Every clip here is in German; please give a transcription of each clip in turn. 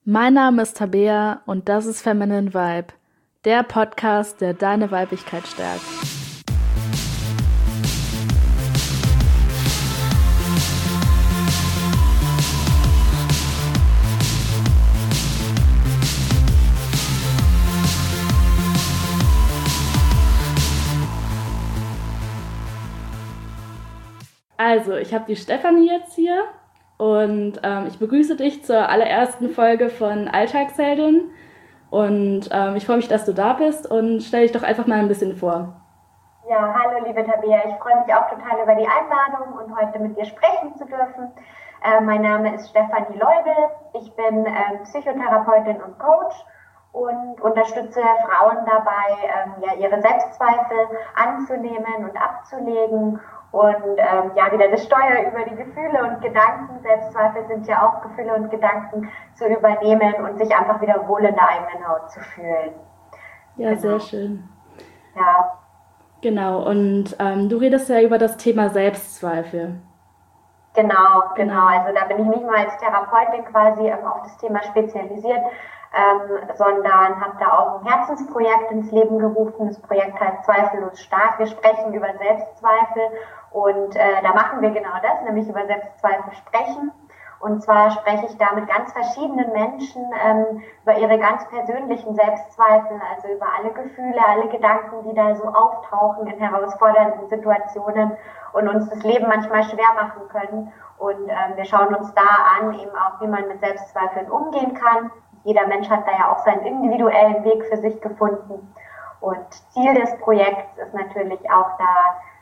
Mein Name ist Tabea und das ist Feminine Vibe, der Podcast, der deine Weiblichkeit stärkt. Also, ich habe die Stefanie jetzt hier und ich begrüße dich zur allerersten Folge von Alltagsheldin und ich freue mich, dass du da bist und stell dich doch einfach mal ein bisschen vor. Ja, hallo liebe Tabea, ich freue mich auch total über die Einladung und heute mit dir sprechen zu dürfen. Mein Name ist Stefanie Leubel, ich bin Psychotherapeutin und Coach und unterstütze Frauen dabei, ihre Selbstzweifel anzunehmen und abzulegen und wieder das Steuer über die Gefühle und Gedanken, Selbstzweifel sind ja auch Gefühle und Gedanken, zu übernehmen und sich einfach wieder wohl in der eigenen Haut zu fühlen. Ja, genau. Sehr schön. Ja. Genau, und du redest ja über das Thema Selbstzweifel. Genau. Also da bin ich nicht nur als Therapeutin quasi auf das Thema spezialisiert, sondern habe da auch ein Herzensprojekt ins Leben gerufen. Das Projekt heißt Zweifellos stark. Wir sprechen über Selbstzweifel und da machen wir genau das, nämlich über Selbstzweifel sprechen. Und zwar spreche ich da mit ganz verschiedenen Menschen über ihre ganz persönlichen Selbstzweifel, also über alle Gefühle, alle Gedanken, die da so auftauchen in herausfordernden Situationen und uns das Leben manchmal schwer machen können. Und wir schauen uns da an, eben auch, wie man mit Selbstzweifeln umgehen kann. Jeder Mensch hat da ja auch seinen individuellen Weg für sich gefunden. Und Ziel des Projekts ist natürlich auch da,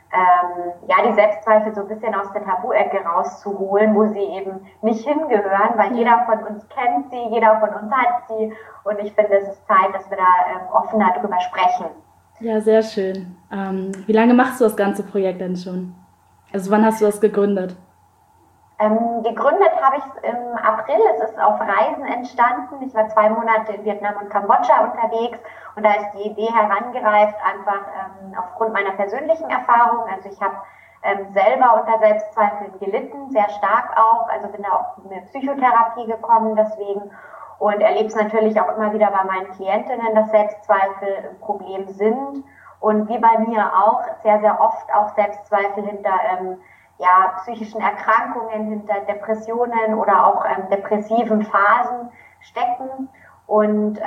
die Selbstzweifel so ein bisschen aus der Tabu-Ecke rauszuholen, wo sie eben nicht hingehören, weil jeder von uns kennt sie, jeder von uns hat sie und ich finde, es ist Zeit, dass wir da offener drüber sprechen. Ja, sehr schön. Wie lange machst du das ganze Projekt denn schon? Also wann hast du das gegründet? Gegründet habe ich es im April, es ist auf Reisen entstanden. Ich war 2 Monate in Vietnam und Kambodscha unterwegs und da ist die Idee herangereift, einfach aufgrund meiner persönlichen Erfahrung. Also ich habe selber unter Selbstzweifeln gelitten, sehr stark auch, also bin da auch in eine Psychotherapie gekommen deswegen und erlebe es natürlich auch immer wieder bei meinen Klientinnen, dass Selbstzweifel ein Problem sind und wie bei mir auch sehr, sehr oft auch Selbstzweifel hinter psychischen Erkrankungen, hinter Depressionen oder auch depressiven Phasen stecken. Und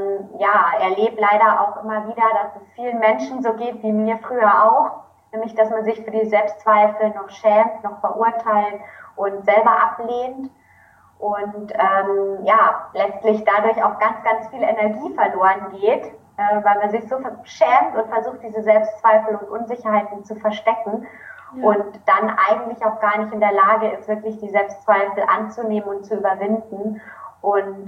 erlebe leider auch immer wieder, dass es vielen Menschen so geht wie mir früher auch, nämlich dass man sich für die Selbstzweifel noch schämt, noch verurteilt und selber ablehnt. Und letztlich dadurch auch ganz, ganz viel Energie verloren geht, weil man sich so schämt und versucht, diese Selbstzweifel und Unsicherheiten zu verstecken. Ja. Und dann eigentlich auch gar nicht in der Lage ist, wirklich die Selbstzweifel anzunehmen und zu überwinden. Und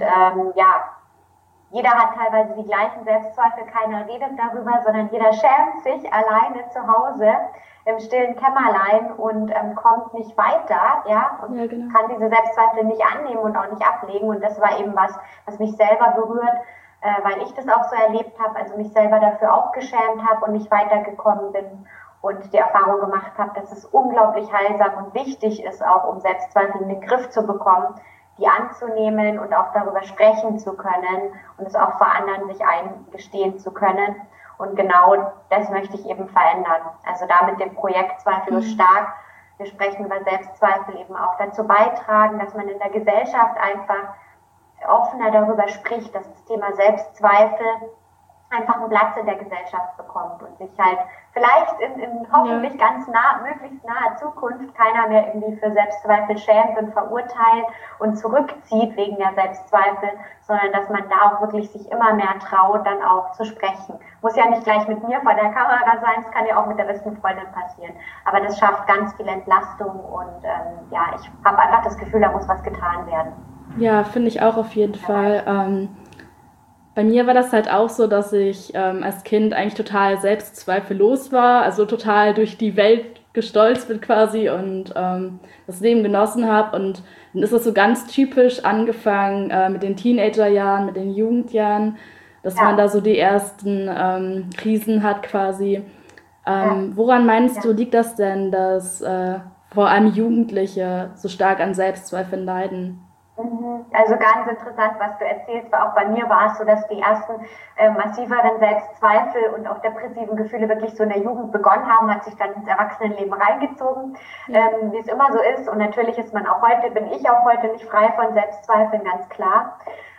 jeder hat teilweise die gleichen Selbstzweifel, keiner redet darüber, sondern jeder schämt sich alleine zu Hause im stillen Kämmerlein und kommt nicht weiter, und kann diese Selbstzweifel nicht annehmen und auch nicht ablegen. Und das war eben was mich selber berührt, weil ich das auch so erlebt habe, also mich selber dafür auch geschämt habe und nicht weitergekommen bin. Und die Erfahrung gemacht habe, dass es unglaublich heilsam und wichtig ist, auch um Selbstzweifel in den Griff zu bekommen, die anzunehmen und auch darüber sprechen zu können und es auch vor anderen sich eingestehen zu können. Und genau das möchte ich eben verändern. Also da mit dem Projekt Zweifellos stark, wir sprechen über Selbstzweifel, eben auch dazu beitragen, dass man in der Gesellschaft einfach offener darüber spricht, dass das Thema Selbstzweifel einfach einen Platz in der Gesellschaft bekommt und sich halt vielleicht in hoffentlich möglichst naher Zukunft keiner mehr irgendwie für Selbstzweifel schämt und verurteilt und zurückzieht wegen der Selbstzweifel, sondern dass man da auch wirklich sich immer mehr traut, dann auch zu sprechen. Muss ja nicht gleich mit mir vor der Kamera sein, es kann ja auch mit der besten Freundin passieren. Aber das schafft ganz viel Entlastung und ich habe einfach das Gefühl, da muss was getan werden. Ja, finde ich auch auf jeden Fall. Bei mir war das halt auch so, dass ich als Kind eigentlich total selbstzweifellos war, also total durch die Welt gestolzt bin quasi und das Leben genossen habe. Und dann ist das so ganz typisch angefangen mit den Teenagerjahren, mit den Jugendjahren, dass man da so die ersten Krisen hat quasi. Woran meinst du, liegt das denn, dass vor allem Jugendliche so stark an Selbstzweifeln leiden? Also ganz interessant, was du erzählst, weil auch bei mir war es so, dass die ersten massiveren Selbstzweifel und auch depressiven Gefühle wirklich so in der Jugend begonnen haben, hat sich dann ins Erwachsenenleben reingezogen, wie es immer so ist. Und natürlich bin ich auch heute nicht frei von Selbstzweifeln, ganz klar.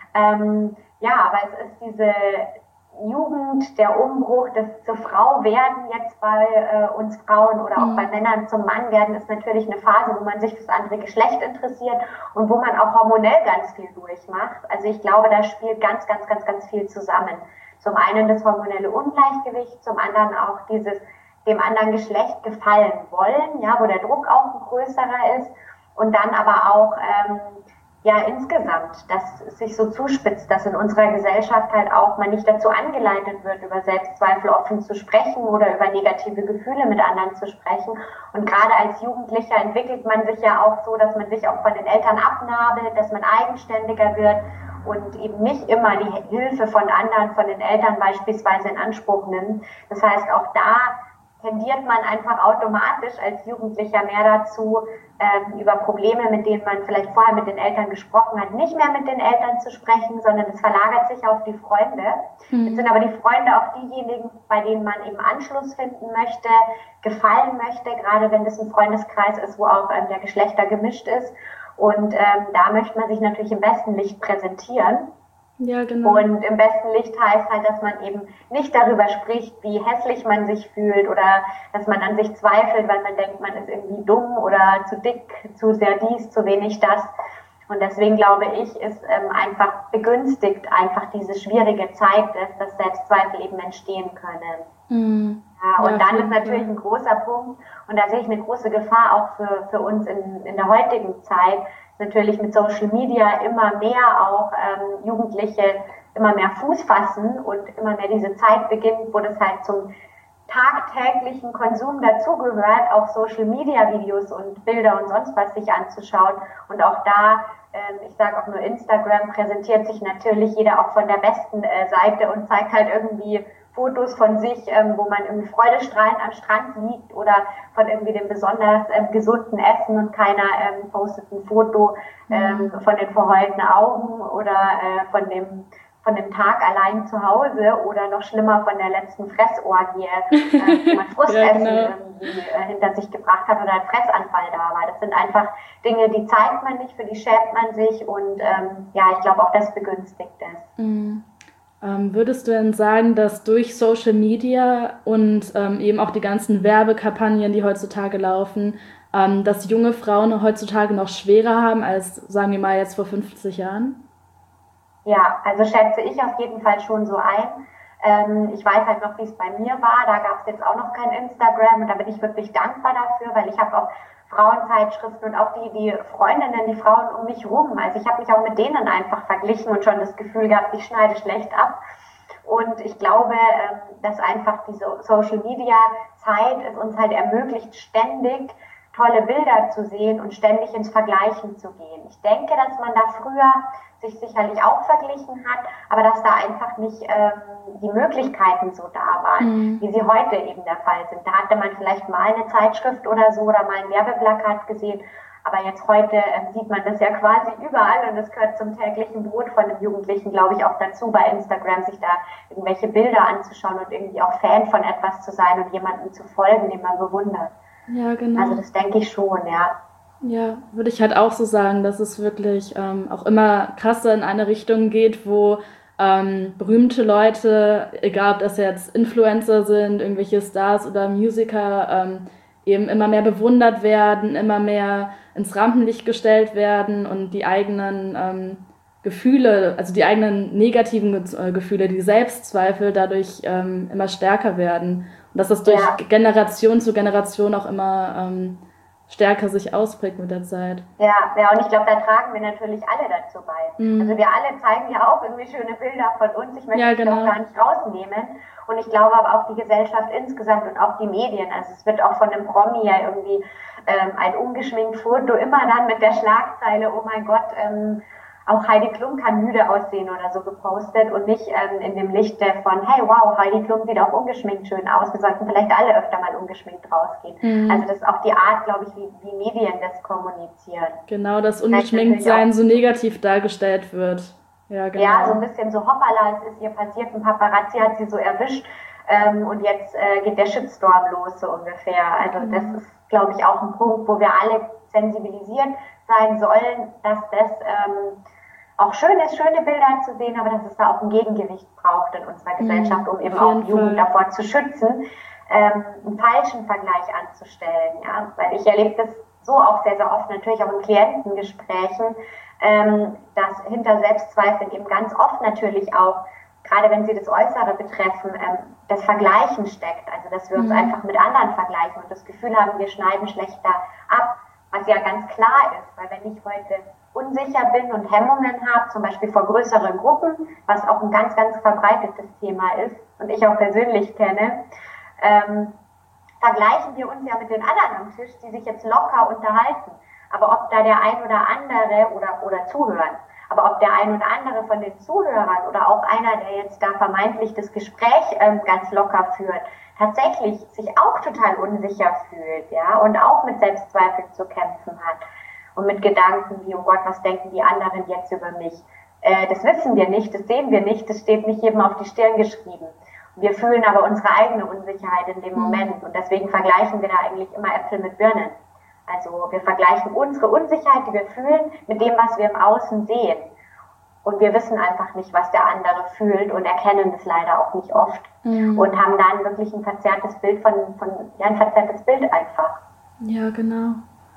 Aber es ist diese Jugend, der Umbruch, das zur Frau werden jetzt bei uns Frauen oder auch bei Männern zum Mann werden, ist natürlich eine Phase, wo man sich fürs andere Geschlecht interessiert und wo man auch hormonell ganz viel durchmacht. Also ich glaube, da spielt ganz, ganz, ganz, ganz viel zusammen. Zum einen das hormonelle Ungleichgewicht, zum anderen auch dieses dem anderen Geschlecht gefallen wollen, ja, wo der Druck auch ein größerer ist und dann aber auch insgesamt, dass es sich so zuspitzt, dass in unserer Gesellschaft halt auch man nicht dazu angeleitet wird, über Selbstzweifel offen zu sprechen oder über negative Gefühle mit anderen zu sprechen. Und gerade als Jugendlicher entwickelt man sich ja auch so, dass man sich auch von den Eltern abnabelt, dass man eigenständiger wird und eben nicht immer die Hilfe von anderen, von den Eltern beispielsweise in Anspruch nimmt. Das heißt, auch da tendiert man einfach automatisch als Jugendlicher mehr dazu, über Probleme, mit denen man vielleicht vorher mit den Eltern gesprochen hat, nicht mehr mit den Eltern zu sprechen, sondern es verlagert sich auf die Freunde. Jetzt sind aber die Freunde auch diejenigen, bei denen man eben Anschluss finden möchte, gefallen möchte, gerade wenn es ein Freundeskreis ist, wo auch der Geschlechter gemischt ist. Und da möchte man sich natürlich im besten Licht präsentieren. Ja, genau. Und im besten Licht heißt halt, dass man eben nicht darüber spricht, wie hässlich man sich fühlt oder dass man an sich zweifelt, weil man denkt, man ist irgendwie dumm oder zu dick, zu sehr dies, zu wenig das. Und deswegen glaube ich, ist einfach begünstigt einfach diese schwierige Zeit, dass Selbstzweifel eben entstehen können. Und dann ist natürlich ein großer Punkt, und da sehe ich eine große Gefahr auch für uns in der heutigen Zeit, natürlich mit Social Media immer mehr auch Jugendliche immer mehr Fuß fassen und immer mehr diese Zeit beginnt, wo das halt zum tagtäglichen Konsum dazugehört, auch Social Media Videos und Bilder und sonst was sich anzuschauen. Und auch da, ich sage auch nur Instagram, präsentiert sich natürlich jeder auch von der besten Seite und zeigt halt irgendwie Fotos von sich, wo man irgendwie freudestrahlend am Strand liegt oder von irgendwie dem besonders gesunden Essen und keiner postet ein Foto von den verheulten Augen oder von dem Tag allein zu Hause oder noch schlimmer von der letzten Fressorgie, wo man Frustessen irgendwie hinter sich gebracht hat oder ein Fressanfall da war. Das sind einfach Dinge, die zeigt man nicht, für die schämt man sich und ich glaube auch das begünstigt es. Würdest du denn sagen, dass durch Social Media und eben auch die ganzen Werbekampagnen, die heutzutage laufen, dass junge Frauen heutzutage noch schwerer haben als, sagen wir mal, jetzt vor 50 Jahren? Ja, also schätze ich auf jeden Fall schon so ein. Ich weiß halt noch, wie es bei mir war. Da gab es jetzt auch noch kein Instagram und da bin ich wirklich dankbar dafür, weil ich habe auch Frauenzeitschriften und auch die Freundinnen, die Frauen um mich rum. Also ich habe mich auch mit denen einfach verglichen und schon das Gefühl gehabt, ich schneide schlecht ab. Und ich glaube, dass einfach diese Social-Media-Zeit es uns halt ermöglicht, ständig tolle Bilder zu sehen und ständig ins Vergleichen zu gehen. Ich denke, dass man da früher sich sicherlich auch verglichen hat, aber dass da einfach nicht die Möglichkeiten so da waren, wie sie heute eben der Fall sind. Da hatte man vielleicht mal eine Zeitschrift oder so oder mal ein Werbeplakat gesehen, aber jetzt heute sieht man das ja quasi überall und das gehört zum täglichen Brot von einem Jugendlichen, glaube ich, auch dazu, bei Instagram sich da irgendwelche Bilder anzuschauen und irgendwie auch Fan von etwas zu sein und jemandem zu folgen, den man bewundert. Ja, genau. Also das denke ich schon, ja. Ja, würde ich halt auch so sagen, dass es wirklich auch immer krasser in eine Richtung geht, wo berühmte Leute, egal ob das jetzt Influencer sind, irgendwelche Stars oder Musiker, eben immer mehr bewundert werden, immer mehr ins Rampenlicht gestellt werden und die eigenen Gefühle, also die eigenen negativen Gefühle, die Selbstzweifel dadurch immer stärker werden. Und dass das durch Generation zu Generation auch immer stärker sich ausprägt mit der Zeit. Ja, und ich glaube, da tragen wir natürlich alle dazu bei. Also wir alle zeigen ja auch irgendwie schöne Bilder von uns. Ich möchte das auch gar nicht rausnehmen. Und ich glaube aber auch die Gesellschaft insgesamt und auch die Medien. Also es wird auch von einem Promi ja irgendwie ein ungeschminkt Foto immer dann mit der Schlagzeile, oh mein Gott, auch Heidi Klum kann müde aussehen oder so gepostet und nicht in dem Lichte von, hey, wow, Heidi Klum sieht auch ungeschminkt schön aus. Wir sollten vielleicht alle öfter mal ungeschminkt rausgehen. Mhm. Also das ist auch die Art, glaube ich, wie Medien das kommunizieren. Genau, dass Ungeschminktsein so negativ dargestellt wird. Ja, genau. Ja, so ein bisschen so, hoppala, es ist ihr passiert, ein Paparazzi hat sie so erwischt und jetzt geht der Shitstorm los, so ungefähr. Also das ist, glaube ich, auch ein Punkt, wo wir alle sensibilisiert sein sollen, dass das auch schön ist, schöne Bilder zu sehen, aber dass es da auch ein Gegengewicht braucht in unserer Gesellschaft, um eben auch Jugend davor zu schützen, einen falschen Vergleich anzustellen. Ja? Weil ich erlebe das so auch sehr, sehr oft, natürlich auch in Klientengesprächen, dass hinter Selbstzweifeln eben ganz oft natürlich auch, gerade wenn sie das Äußere betreffen, das Vergleichen steckt. Also dass wir uns einfach mit anderen vergleichen und das Gefühl haben, wir schneiden schlechter ab, was ja ganz klar ist, weil wenn ich heute unsicher bin und Hemmungen habe, zum Beispiel vor größeren Gruppen, was auch ein ganz, ganz verbreitetes Thema ist und ich auch persönlich kenne, vergleichen wir uns ja mit den anderen am Tisch, die sich jetzt locker unterhalten. Aber ob da der ein oder andere oder zuhören, aber ob der ein oder andere von den Zuhörern oder auch einer, der jetzt da vermeintlich das Gespräch ganz locker führt, tatsächlich sich auch total unsicher fühlt, ja, und auch mit Selbstzweifeln zu kämpfen hat und mit Gedanken wie, oh Gott, was denken die anderen jetzt über mich? Das wissen wir nicht, das sehen wir nicht, das steht nicht jedem auf die Stirn geschrieben. Wir fühlen aber unsere eigene Unsicherheit in dem Moment und deswegen vergleichen wir da eigentlich immer Äpfel mit Birnen. Also wir vergleichen unsere Unsicherheit, die wir fühlen, mit dem, was wir im Außen sehen. Und wir wissen einfach nicht, was der andere fühlt und erkennen das leider auch nicht oft. Und haben dann wirklich ein verzerrtes Bild ein verzerrtes Bild einfach. Ja, genau.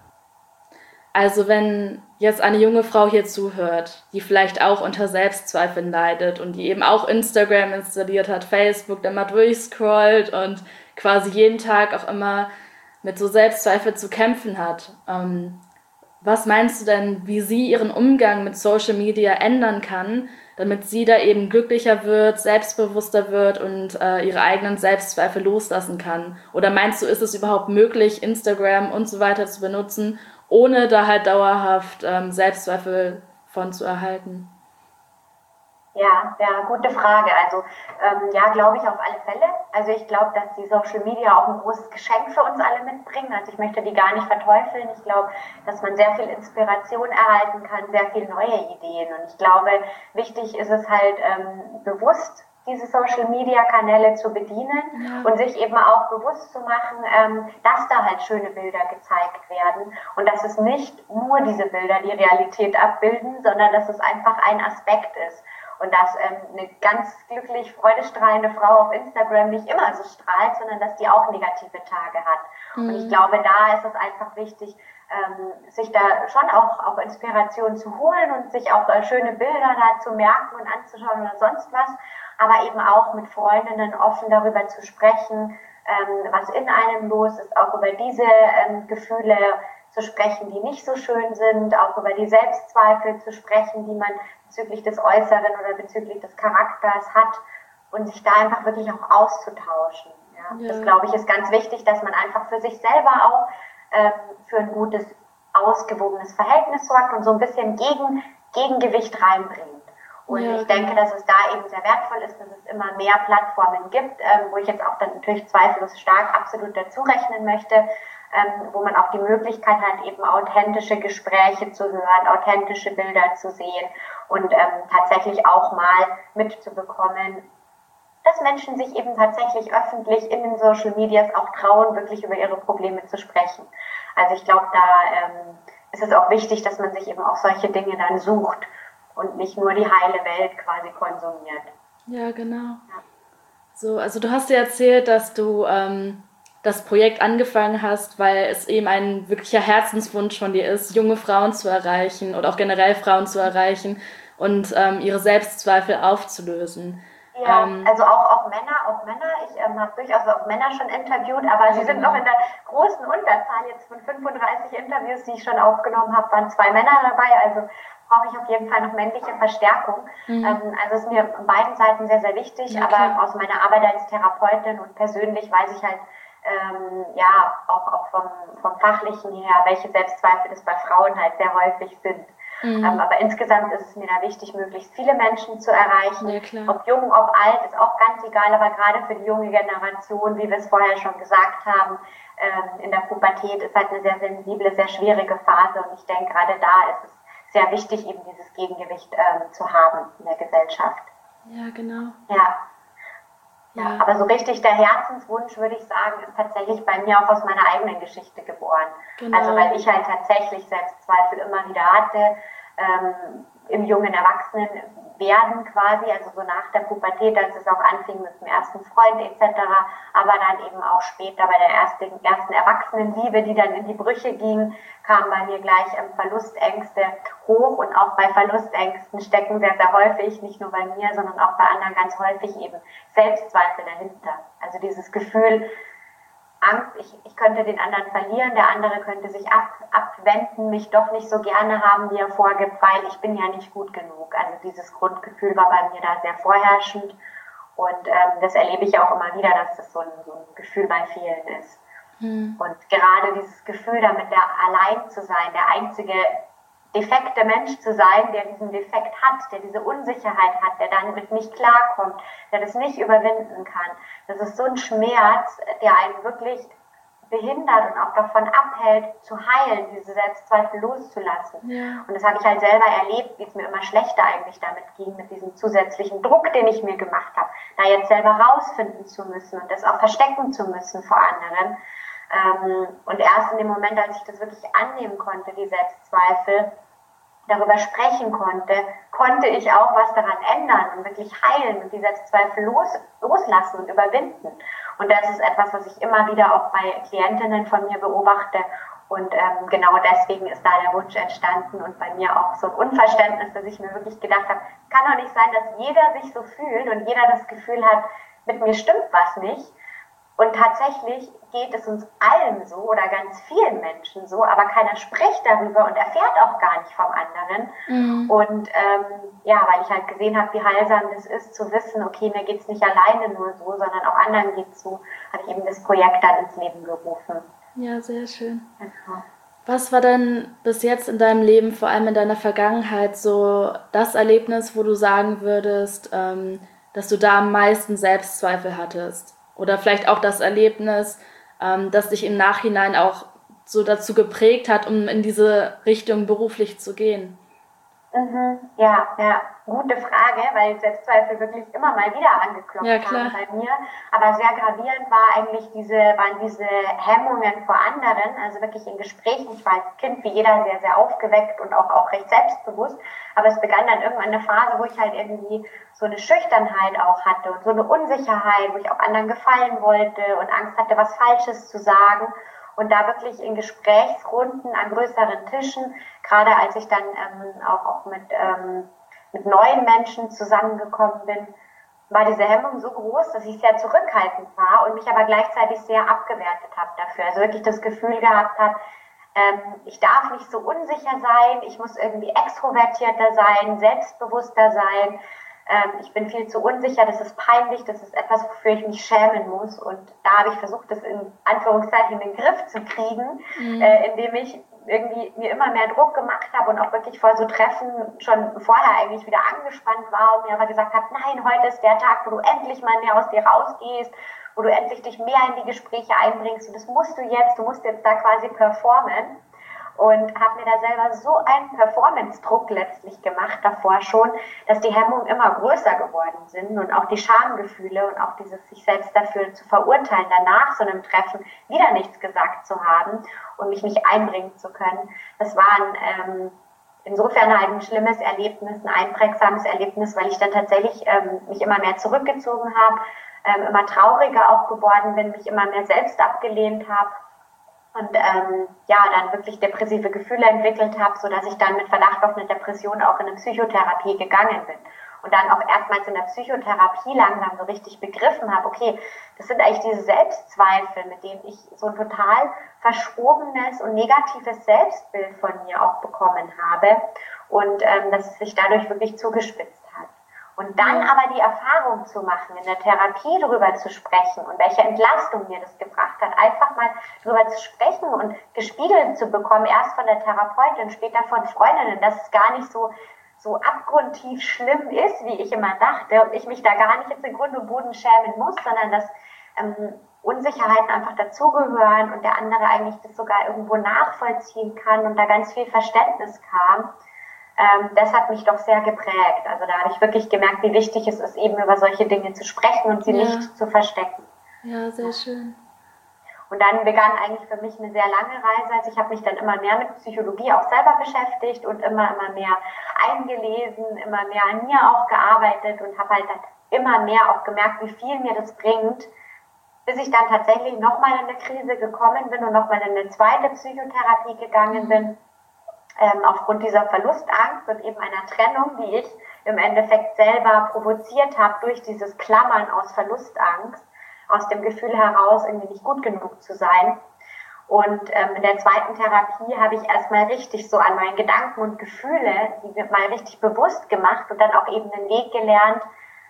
Also wenn jetzt eine junge Frau hier zuhört, die vielleicht auch unter Selbstzweifeln leidet und die eben auch Instagram installiert hat, Facebook, dann mal durchscrollt und quasi jeden Tag auch immer mit so Selbstzweifel zu kämpfen hat. Was meinst du denn, wie sie ihren Umgang mit Social Media ändern kann, damit sie da eben glücklicher wird, selbstbewusster wird und ihre eigenen Selbstzweifel loslassen kann? Oder meinst du, ist es überhaupt möglich, Instagram und so weiter zu benutzen, ohne da halt dauerhaft Selbstzweifel von zu erhalten? Ja, gute Frage. Also ja, glaube ich auf alle Fälle. Also ich glaube, dass die Social Media auch ein großes Geschenk für uns alle mitbringen. Also ich möchte die gar nicht verteufeln. Ich glaube, dass man sehr viel Inspiration erhalten kann, sehr viel neue Ideen. Und ich glaube, wichtig ist es halt bewusst, diese Social-Media-Kanäle zu bedienen und sich eben auch bewusst zu machen, dass da halt schöne Bilder gezeigt werden und dass es nicht nur diese Bilder die Realität abbilden, sondern dass es einfach ein Aspekt ist. Und dass eine ganz glücklich, freudestrahlende Frau auf Instagram nicht immer so strahlt, sondern dass die auch negative Tage hat. Und ich glaube, da ist es einfach wichtig, sich da schon auch Inspiration zu holen und sich auch schöne Bilder da zu merken und anzuschauen oder sonst was, aber eben auch mit Freundinnen offen darüber zu sprechen, was in einem los ist, auch über diese Gefühle zu sprechen, die nicht so schön sind, auch über die Selbstzweifel zu sprechen, die man bezüglich des Äußeren oder bezüglich des Charakters hat und sich da einfach wirklich auch auszutauschen. Ja. Das, glaube ich, ist ganz wichtig, dass man einfach für sich selber auch für ein gutes, ausgewogenes Verhältnis sorgt und so ein bisschen Gegengewicht reinbringt. Und ich denke, dass es da eben sehr wertvoll ist, dass es immer mehr Plattformen gibt, wo ich jetzt auch dann natürlich zweifellos stark absolut dazu rechnen möchte, wo man auch die Möglichkeit hat, eben authentische Gespräche zu hören, authentische Bilder zu sehen und tatsächlich auch mal mitzubekommen, dass Menschen sich eben tatsächlich öffentlich in den Social Medias auch trauen, wirklich über ihre Probleme zu sprechen. Also ich glaube, da ist es auch wichtig, dass man sich eben auch solche Dinge dann sucht und nicht nur die heile Welt quasi konsumiert. Ja, genau. Ja. So, also du hast dir erzählt, dass du das Projekt angefangen hast, weil es eben ein wirklicher Herzenswunsch von dir ist, junge Frauen zu erreichen oder auch generell Frauen zu erreichen und ihre Selbstzweifel aufzulösen. Ja, also auch Männer. Ich habe durchaus auch Männer schon interviewt, aber sie sind noch in der großen Unterzahl. Jetzt von 35 Interviews, die ich schon aufgenommen habe, waren 2 Männer dabei. Also brauche ich auf jeden Fall noch männliche Verstärkung. Also ist mir an beiden Seiten sehr, sehr wichtig. Ja, aber aus meiner Arbeit als Therapeutin und persönlich weiß ich halt, auch vom Fachlichen her, welche Selbstzweifel das bei Frauen halt sehr häufig sind. Aber insgesamt ist es mir da wichtig, möglichst viele Menschen zu erreichen. Ja, klar. Ob jung, ob alt, ist auch ganz egal, aber gerade für die junge Generation, wie wir es vorher schon gesagt haben, in der Pubertät ist halt eine sehr sensible, sehr schwierige Phase und ich denke, gerade da ist es sehr wichtig, eben dieses Gegengewicht zu haben in der Gesellschaft. Ja, genau. Ja, aber so richtig der Herzenswunsch, würde ich sagen, ist tatsächlich bei mir auch aus meiner eigenen Geschichte geboren. Genau. Also weil ich halt tatsächlich Selbstzweifel immer wieder hatte, im jungen Erwachsenenwerden quasi, also so nach der Pubertät, als es auch anfing mit dem ersten Freund etc., aber dann eben auch später bei der ersten Erwachsenenliebe, die dann in die Brüche ging, kamen bei mir gleich Verlustängste hoch und auch bei Verlustängsten stecken sehr, sehr häufig, nicht nur bei mir, sondern auch bei anderen ganz häufig eben Selbstzweifel dahinter. Also dieses Gefühl, Angst, ich könnte den anderen verlieren, der andere könnte sich abwenden, mich doch nicht so gerne haben, wie er vorgibt, weil ich bin ja nicht gut genug. Also dieses Grundgefühl war bei mir da sehr vorherrschend und das erlebe ich auch immer wieder, dass das so ein Gefühl bei vielen ist. Und gerade dieses Gefühl damit, der allein zu sein, der einzige defekte Mensch zu sein, der diesen Defekt hat, der diese Unsicherheit hat, der damit nicht klarkommt, der das nicht überwinden kann. Das ist so ein Schmerz, der einen wirklich behindert und auch davon abhält, zu heilen, diese Selbstzweifel loszulassen. Ja. Und das habe ich halt selber erlebt, wie es mir immer schlechter eigentlich damit ging, mit diesem zusätzlichen Druck, den ich mir gemacht habe, da jetzt selber rausfinden zu müssen und das auch verstecken zu müssen vor anderen. Und erst in dem Moment, als ich das wirklich annehmen konnte, die Selbstzweifel, darüber sprechen konnte ich auch was daran ändern und wirklich heilen und die Selbstzweifel loslassen und überwinden. Und das ist etwas, was ich immer wieder auch bei Klientinnen von mir beobachte. Und genau deswegen ist da der Wunsch entstanden und bei mir auch so ein Unverständnis, dass ich mir wirklich gedacht habe, es kann doch nicht sein, dass jeder sich so fühlt und jeder das Gefühl hat, mit mir stimmt was nicht. Und tatsächlich geht es uns allen so oder ganz vielen Menschen so, aber keiner spricht darüber und erfährt auch gar nicht vom anderen. Und weil ich halt gesehen habe, wie heilsam das ist, zu wissen, okay, mir geht's nicht alleine nur so, sondern auch anderen geht's so, habe ich eben das Projekt dann ins Leben gerufen. Ja, sehr schön. Genau. Was war denn bis jetzt in deinem Leben, vor allem in deiner Vergangenheit, so das Erlebnis, wo du sagen würdest, dass du da am meisten Selbstzweifel hattest? Oder vielleicht auch das Erlebnis, das dich im Nachhinein auch so dazu geprägt hat, um in diese Richtung beruflich zu gehen? Ja, gute Frage, weil Selbstzweifel wirklich immer mal wieder angeklopft haben bei mir. Aber sehr gravierend waren diese Hemmungen vor anderen, also wirklich in Gesprächen. Ich war als Kind wie jeder sehr, sehr aufgeweckt und auch recht selbstbewusst. Aber es begann dann irgendwann eine Phase, wo ich halt irgendwie so eine Schüchternheit auch hatte und so eine Unsicherheit, wo ich auch anderen gefallen wollte und Angst hatte, was Falsches zu sagen. Und da wirklich in Gesprächsrunden an größeren Tischen, gerade als ich dann auch mit neuen Menschen zusammengekommen bin, war diese Hemmung so groß, dass ich sehr zurückhaltend war und mich aber gleichzeitig sehr abgewertet habe dafür. Also wirklich das Gefühl gehabt habe, ich darf nicht so unsicher sein, ich muss irgendwie extrovertierter sein, selbstbewusster sein. Ich bin viel zu unsicher, das ist peinlich, das ist etwas, wofür ich mich schämen muss. Und da habe ich versucht, das in Anführungszeichen in den Griff zu kriegen, indem ich irgendwie mir immer mehr Druck gemacht habe und auch wirklich vor so Treffen schon vorher eigentlich wieder angespannt war und mir aber gesagt habe, nein, heute ist der Tag, wo du endlich mal mehr aus dir rausgehst, wo du endlich dich mehr in die Gespräche einbringst und das musst du musst jetzt da quasi performen. Und habe mir da selber so einen Performance-Druck letztlich gemacht davor schon, dass die Hemmungen immer größer geworden sind und auch die Schamgefühle und auch dieses sich selbst dafür zu verurteilen, danach so einem Treffen wieder nichts gesagt zu haben und mich nicht einbringen zu können. Das war insofern halt ein schlimmes Erlebnis, ein einprägsames Erlebnis, weil ich dann tatsächlich mich immer mehr zurückgezogen habe, immer trauriger auch geworden bin, mich immer mehr selbst abgelehnt habe. Und dann wirklich depressive Gefühle entwickelt habe, sodass ich dann mit Verdacht auf eine Depression auch in eine Psychotherapie gegangen bin. Und dann auch erstmals in der Psychotherapie langsam so richtig begriffen habe, okay, das sind eigentlich diese Selbstzweifel, mit denen ich so ein total verschobenes und negatives Selbstbild von mir auch bekommen habe und dass es sich dadurch wirklich zugespitzt hat. Und dann aber die Erfahrung zu machen, in der Therapie darüber zu sprechen und welche Entlastung mir das gebracht hat, einfach mal darüber zu sprechen und gespiegelt zu bekommen, erst von der Therapeutin, später von Freundinnen, dass es gar nicht so abgrundtief schlimm ist, wie ich immer dachte, und ich mich da gar nicht jetzt in Grund und Boden schämen muss, sondern dass Unsicherheiten einfach dazugehören und der andere eigentlich das sogar irgendwo nachvollziehen kann und da ganz viel Verständnis kam. Das hat mich doch sehr geprägt. Also da habe ich wirklich gemerkt, wie wichtig es ist, eben über solche Dinge zu sprechen und sie nicht zu verstecken. Ja, sehr schön. Und dann begann eigentlich für mich eine sehr lange Reise. Also ich habe mich dann immer mehr mit Psychologie auch selber beschäftigt und immer mehr eingelesen, immer mehr an mir auch gearbeitet und habe halt immer mehr auch gemerkt, wie viel mir das bringt, bis ich dann tatsächlich nochmal in eine Krise gekommen bin und nochmal in eine zweite Psychotherapie gegangen bin. Aufgrund dieser Verlustangst und eben einer Trennung, die ich im Endeffekt selber provoziert habe durch dieses Klammern aus Verlustangst, aus dem Gefühl heraus, irgendwie nicht gut genug zu sein. Und in der zweiten Therapie habe ich erstmal richtig so an meinen Gedanken und Gefühle, die mir mal richtig bewusst gemacht und dann auch eben den Weg gelernt,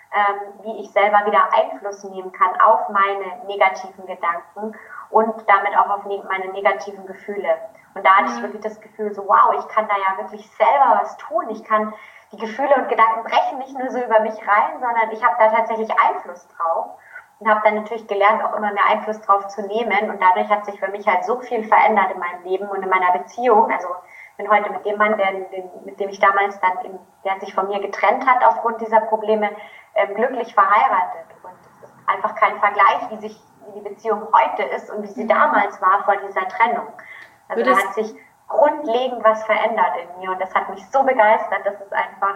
wie ich selber wieder Einfluss nehmen kann auf meine negativen Gedanken und damit auch auf meine negativen Gefühle. Und da hatte ich wirklich das Gefühl so, wow, ich kann da ja wirklich selber was tun. Ich kann die Gefühle und Gedanken brechen nicht nur so über mich rein, sondern ich habe da tatsächlich Einfluss drauf. Und habe dann natürlich gelernt, auch immer mehr Einfluss drauf zu nehmen. Und dadurch hat sich für mich halt so viel verändert in meinem Leben und in meiner Beziehung. Also ich bin heute mit dem Mann, mit dem ich damals dann, der sich von mir getrennt hat aufgrund dieser Probleme, glücklich verheiratet. Und es ist einfach kein Vergleich, wie die Beziehung heute ist und wie sie damals war vor dieser Trennung. Also da hat sich grundlegend was verändert in mir und das hat mich so begeistert, dass es einfach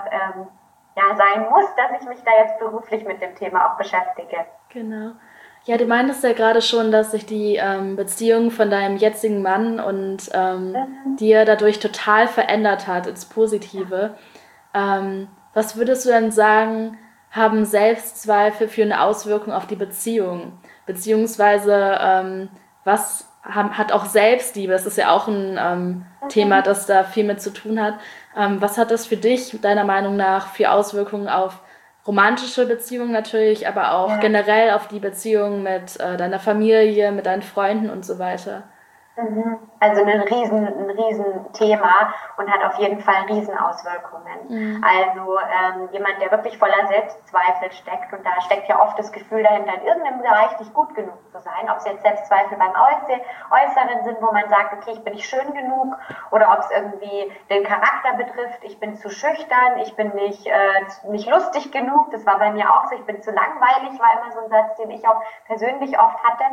sein muss, dass ich mich da jetzt beruflich mit dem Thema auch beschäftige. Genau. Ja, du meintest ja gerade schon, dass sich die Beziehung von deinem jetzigen Mann und dir dadurch total verändert hat ins Positive. Was würdest du denn sagen, haben Selbstzweifel für eine Auswirkung auf die Beziehung? Beziehungsweise was hat auch Selbstliebe, das ist ja auch ein Thema, das da viel mit zu tun hat. Was hat das für dich, deiner Meinung nach, für Auswirkungen auf romantische Beziehungen natürlich, aber auch generell auf die Beziehung mit deiner Familie, mit deinen Freunden und so weiter? Also ein riesen Thema und hat auf jeden Fall Riesenauswirkungen. Also jemand, der wirklich voller Selbstzweifel steckt und da steckt ja oft das Gefühl dahinter, in irgendeinem Bereich nicht gut genug zu sein, ob es jetzt Selbstzweifel beim Äußeren sind, wo man sagt, okay, ich bin nicht schön genug, oder ob es irgendwie den Charakter betrifft, ich bin zu schüchtern, ich bin nicht lustig genug, das war bei mir auch so, ich bin zu langweilig, war immer so ein Satz, den ich auch persönlich oft hatte.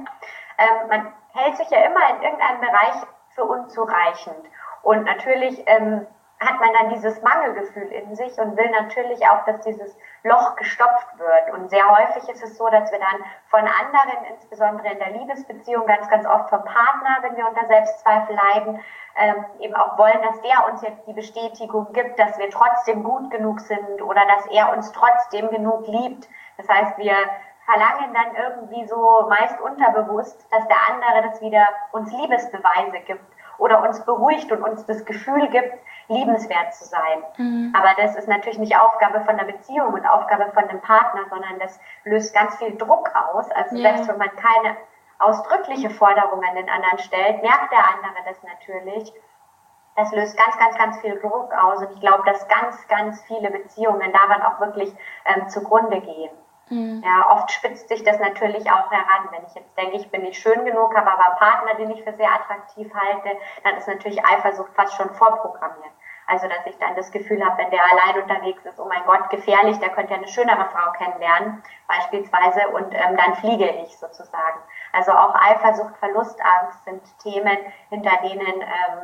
Man hält sich ja immer in irgendeinem Bereich für unzureichend. Und natürlich hat man dann dieses Mangelgefühl in sich und will natürlich auch, dass dieses Loch gestopft wird. Und sehr häufig ist es so, dass wir dann von anderen, insbesondere in der Liebesbeziehung, ganz oft vom Partner, wenn wir unter Selbstzweifel leiden, eben auch wollen, dass der uns jetzt die Bestätigung gibt, dass wir trotzdem gut genug sind oder dass er uns trotzdem genug liebt. Das heißt, wir verlangen dann irgendwie so meist unterbewusst, dass der andere das wieder uns Liebesbeweise gibt oder uns beruhigt und uns das Gefühl gibt, liebenswert zu sein. Aber das ist natürlich nicht Aufgabe von der Beziehung und Aufgabe von dem Partner, sondern das löst ganz viel Druck aus. Also selbst wenn man keine ausdrückliche Forderung an den anderen stellt, merkt der andere das natürlich. Das löst ganz viel Druck aus und ich glaube, dass ganz viele Beziehungen daran auch wirklich zugrunde gehen. Ja, oft spitzt sich das natürlich auch heran. Wenn ich jetzt denke, ich bin nicht schön genug, habe aber einen Partner, den ich für sehr attraktiv halte, dann ist natürlich Eifersucht fast schon vorprogrammiert. Also, dass ich dann das Gefühl habe, wenn der allein unterwegs ist, oh mein Gott, gefährlich, der könnte ja eine schönere Frau kennenlernen, beispielsweise, und dann fliege ich sozusagen. Also auch Eifersucht, Verlustangst sind Themen, hinter denen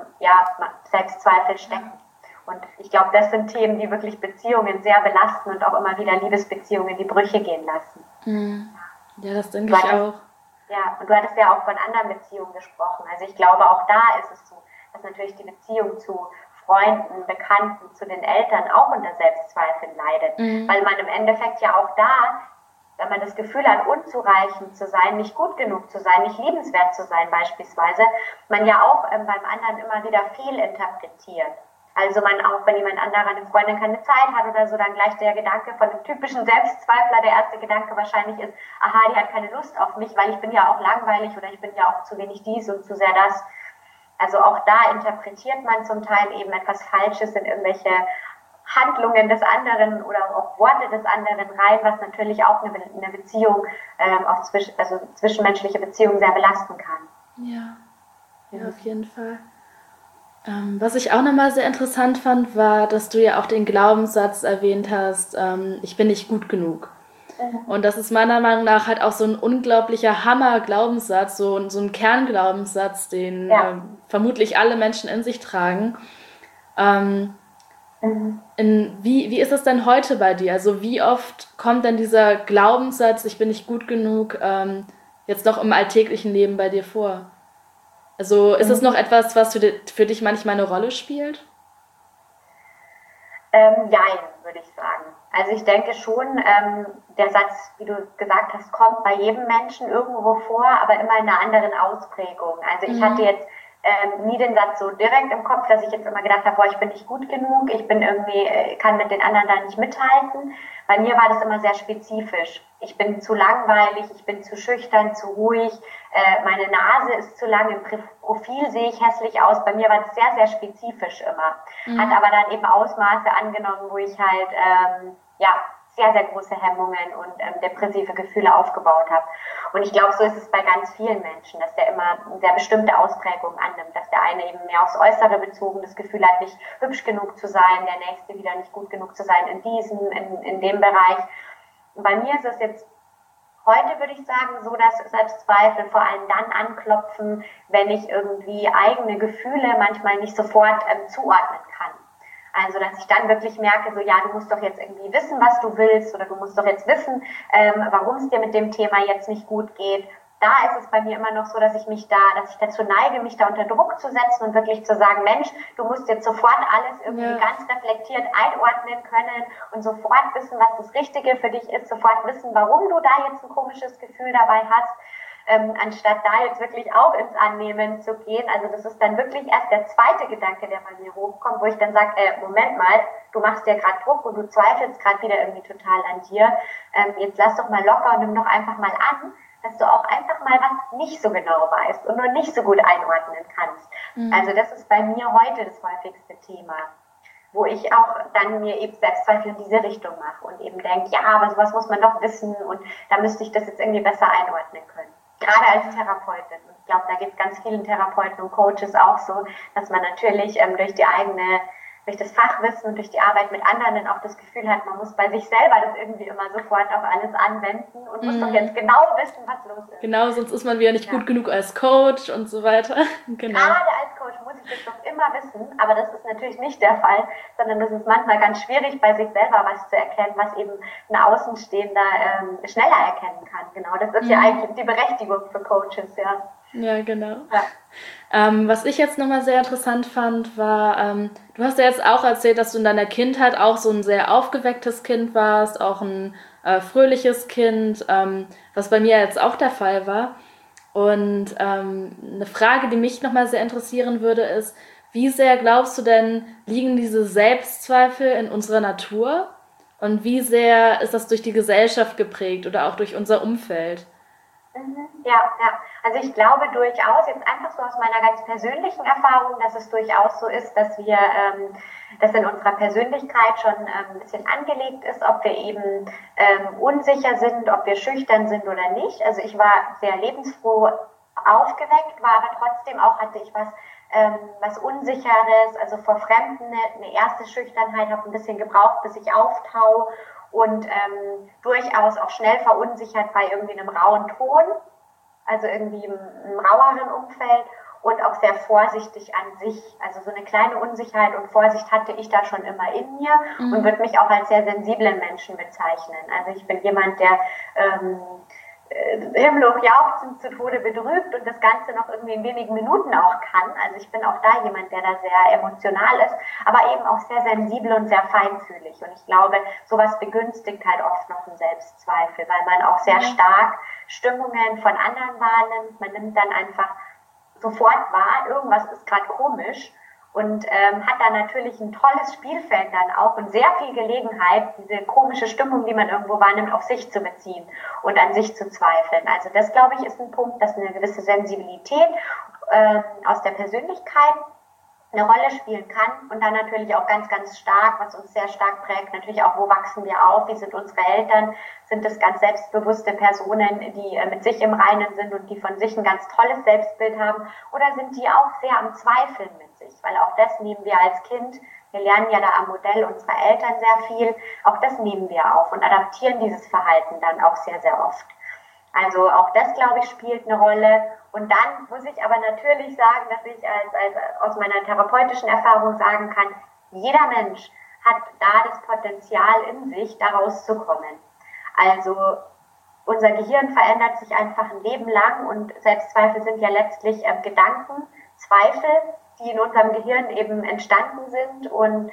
Selbstzweifel stecken. Und ich glaube, das sind Themen, die wirklich Beziehungen sehr belasten und auch immer wieder Liebesbeziehungen in die Brüche gehen lassen. Ja, das denke ich auch. Ja, und du hattest ja auch von anderen Beziehungen gesprochen. Also ich glaube, auch da ist es so, dass natürlich die Beziehung zu Freunden, Bekannten, zu den Eltern auch unter Selbstzweifeln leidet. Weil man im Endeffekt ja auch da, wenn man das Gefühl hat, unzureichend zu sein, nicht gut genug zu sein, nicht liebenswert zu sein beispielsweise, man ja auch beim anderen immer wieder fehlinterpretiert. Also man auch, wenn jemand anderer, eine Freundin keine Zeit hat oder so, dann gleich der Gedanke von einem typischen Selbstzweifler, der erste Gedanke wahrscheinlich ist, aha, die hat keine Lust auf mich, weil ich bin ja auch langweilig oder ich bin ja auch zu wenig dies und zu sehr das. Also auch da interpretiert man zum Teil eben etwas Falsches in irgendwelche Handlungen des anderen oder auch Worte des anderen rein, was natürlich auch eine Beziehung, also zwischenmenschliche Beziehungen sehr belasten kann. Ja, auf jeden Fall. Was ich auch nochmal sehr interessant fand, war, dass du ja auch den Glaubenssatz erwähnt hast, ich bin nicht gut genug. Und das ist meiner Meinung nach halt auch so ein unglaublicher Hammer-Glaubenssatz, so ein Kernglaubenssatz, den vermutlich alle Menschen in sich tragen. Wie ist das denn heute bei dir? Also wie oft kommt denn dieser Glaubenssatz, ich bin nicht gut genug, jetzt noch im alltäglichen Leben bei dir vor? Also ist es noch etwas, was für dich manchmal eine Rolle spielt? Jein, würde ich sagen. Also ich denke schon, der Satz, wie du gesagt hast, kommt bei jedem Menschen irgendwo vor, aber immer in einer anderen Ausprägung. Also ich hatte jetzt nie den Satz so direkt im Kopf, dass ich jetzt immer gedacht habe, boah, ich bin nicht gut genug, ich bin irgendwie, kann mit den anderen da nicht mithalten. Bei mir war das immer sehr spezifisch. Ich bin zu langweilig, ich bin zu schüchtern, zu ruhig, meine Nase ist zu lang, im Profil sehe ich hässlich aus. Bei mir war das sehr, sehr spezifisch immer. Hat aber dann eben Ausmaße angenommen, wo ich halt, sehr, sehr große Hemmungen und depressive Gefühle aufgebaut habe. Und ich glaube, so ist es bei ganz vielen Menschen, dass der immer eine sehr bestimmte Ausprägung annimmt, dass der eine eben mehr aufs Äußere bezogen das Gefühl hat, nicht hübsch genug zu sein, der nächste wieder nicht gut genug zu sein in dem Bereich. Und bei mir ist es jetzt heute, würde ich sagen, so, dass Selbstzweifel vor allem dann anklopfen, wenn ich irgendwie eigene Gefühle manchmal nicht sofort zuordnen kann. Also, dass ich dann wirklich merke, so, ja, du musst doch jetzt irgendwie wissen, was du willst, oder du musst doch jetzt wissen, warum es dir mit dem Thema jetzt nicht gut geht. Da ist es bei mir immer noch so, dass ich dazu neige, mich da unter Druck zu setzen und wirklich zu sagen, Mensch, du musst jetzt sofort alles irgendwie ganz reflektiert einordnen können und sofort wissen, was das Richtige für dich ist, sofort wissen, warum du da jetzt ein komisches Gefühl dabei hast. Anstatt da jetzt wirklich auch ins Annehmen zu gehen. Also das ist dann wirklich erst der zweite Gedanke, der bei mir hochkommt, wo ich dann sage, Moment mal, du machst dir gerade Druck und du zweifelst gerade wieder irgendwie total an dir. Jetzt lass doch mal locker und nimm doch einfach mal an, dass du auch einfach mal was nicht so genau weißt und nur nicht so gut einordnen kannst. Also das ist bei mir heute das häufigste Thema, wo ich auch dann mir eben Selbstzweifel in diese Richtung mache und eben denke, ja, aber sowas muss man doch wissen und da müsste ich das jetzt irgendwie besser einordnen können. Gerade als Therapeutin. Und ich glaube, da geht es ganz vielen Therapeuten und Coaches auch so, dass man natürlich durch das Fachwissen und durch die Arbeit mit anderen dann auch das Gefühl hat, man muss bei sich selber das irgendwie immer sofort auf alles anwenden und muss doch jetzt genau wissen, was los ist. Genau, sonst ist man wieder nicht gut genug als Coach und so weiter. Genau. Gerade als Coach muss ich das doch immer wissen, aber das ist natürlich nicht der Fall, sondern das ist manchmal ganz schwierig, bei sich selber was zu erkennen, was eben ein Außenstehender schneller erkennen kann. Genau, das ist ja eigentlich die Berechtigung für Coaches, ja. Ja, genau. Ja. Was ich jetzt nochmal sehr interessant fand, war, du hast ja jetzt auch erzählt, dass du in deiner Kindheit auch so ein sehr aufgewecktes Kind warst, auch ein fröhliches Kind, was bei mir jetzt auch der Fall war. Und eine Frage, die mich nochmal sehr interessieren würde, ist, wie sehr glaubst du denn, liegen diese Selbstzweifel in unserer Natur? Und wie sehr ist das durch die Gesellschaft geprägt oder auch durch unser Umfeld? Ja. Also ich glaube durchaus, jetzt einfach so aus meiner ganz persönlichen Erfahrung, dass es durchaus so ist, dass wir, dass in unserer Persönlichkeit schon ein bisschen angelegt ist, ob wir eben unsicher sind, ob wir schüchtern sind oder nicht. Also ich war sehr lebensfroh aufgeweckt, war aber trotzdem auch, hatte ich was Unsicheres, also vor Fremden eine erste Schüchternheit, habe ein bisschen gebraucht, bis ich auftau und durchaus auch schnell verunsichert bei irgendwie einem rauen Ton, also irgendwie im raueren Umfeld und auch sehr vorsichtig an sich. Also so eine kleine Unsicherheit und Vorsicht hatte ich da schon immer in mir und würde mich auch als sehr sensiblen Menschen bezeichnen. Also ich bin jemand, der himmelhoch jauchzend zu Tode betrübt und das Ganze noch irgendwie in wenigen Minuten auch kann. Also ich bin auch da jemand, der da sehr emotional ist, aber eben auch sehr sensibel und sehr feinfühlig. Und ich glaube, sowas begünstigt halt oft noch einen Selbstzweifel, weil man auch sehr stark Stimmungen von anderen wahrnimmt. Man nimmt dann einfach sofort wahr, irgendwas ist gerade komisch und hat da natürlich ein tolles Spielfeld dann auch und sehr viel Gelegenheit, diese komische Stimmung, die man irgendwo wahrnimmt, auf sich zu beziehen und an sich zu zweifeln. Also das, glaube ich, ist ein Punkt, dass eine gewisse Sensibilität aus der Persönlichkeit eine Rolle spielen kann und dann natürlich auch ganz, ganz stark, was uns sehr stark prägt, natürlich auch, wo wachsen wir auf, wie sind unsere Eltern, sind es ganz selbstbewusste Personen, die mit sich im Reinen sind und die von sich ein ganz tolles Selbstbild haben, oder sind die auch sehr am Zweifeln mit sich, weil auch das nehmen wir als Kind, wir lernen ja da am Modell unserer Eltern sehr viel, auch das nehmen wir auf und adaptieren dieses Verhalten dann auch sehr, sehr oft. Also auch das, glaube ich, spielt eine Rolle. Und dann muss ich aber natürlich sagen, dass ich aus meiner therapeutischen Erfahrung sagen kann, jeder Mensch hat da das Potenzial in sich, da rauszukommen. Also unser Gehirn verändert sich einfach ein Leben lang und Selbstzweifel sind ja letztlich Gedankenzweifel, die in unserem Gehirn eben entstanden sind und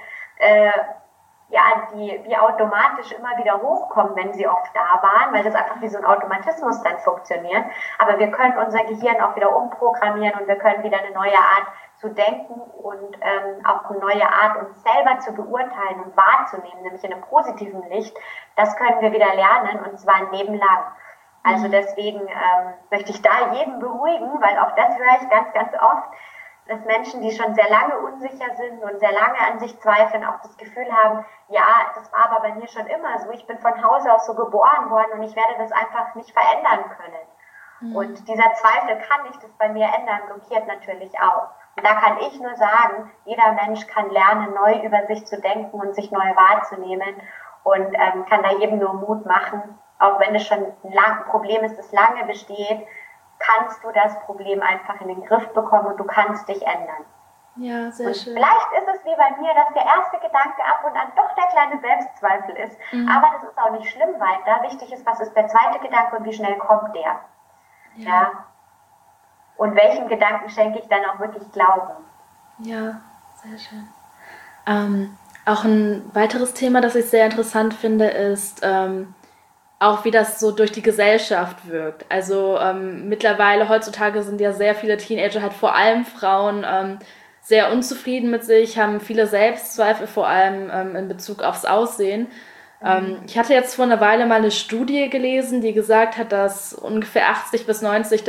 die automatisch immer wieder hochkommen, wenn sie oft da waren, weil das einfach wie so ein Automatismus dann funktioniert. Aber wir können unser Gehirn auch wieder umprogrammieren und wir können wieder eine neue Art zu denken und auch eine neue Art, uns selber zu beurteilen und wahrzunehmen, nämlich in einem positiven Licht. Das können wir wieder lernen und zwar ein Leben lang. Also deswegen möchte ich da jeden beruhigen, weil auch das höre ich ganz, ganz oft, dass Menschen, die schon sehr lange unsicher sind und sehr lange an sich zweifeln, auch das Gefühl haben, ja, das war aber bei mir schon immer so, ich bin von Hause aus so geboren worden und ich werde das einfach nicht verändern können. Und dieser Zweifel, kann ich das bei mir ändern, blockiert natürlich auch. Und da kann ich nur sagen, jeder Mensch kann lernen, neu über sich zu denken und sich neu wahrzunehmen und kann da jedem nur Mut machen, auch wenn es schon ein Problem ist, das lange besteht, kannst du das Problem einfach in den Griff bekommen und du kannst dich ändern. Ja, sehr schön. Vielleicht ist es wie bei mir, dass der erste Gedanke ab und an doch der kleine Selbstzweifel ist. Aber das ist auch nicht schlimm weiter. Wichtig ist, was ist der zweite Gedanke und wie schnell kommt der. Ja. Und welchen Gedanken schenke ich dann auch wirklich Glauben. Ja, sehr schön. Auch ein weiteres Thema, das ich sehr interessant finde, ist auch wie das so durch die Gesellschaft wirkt. Also mittlerweile, heutzutage sind ja sehr viele Teenager, halt vor allem Frauen, sehr unzufrieden mit sich, haben viele Selbstzweifel, vor allem in Bezug aufs Aussehen. Ich hatte jetzt vor einer Weile mal eine Studie gelesen, die gesagt hat, dass ungefähr 90%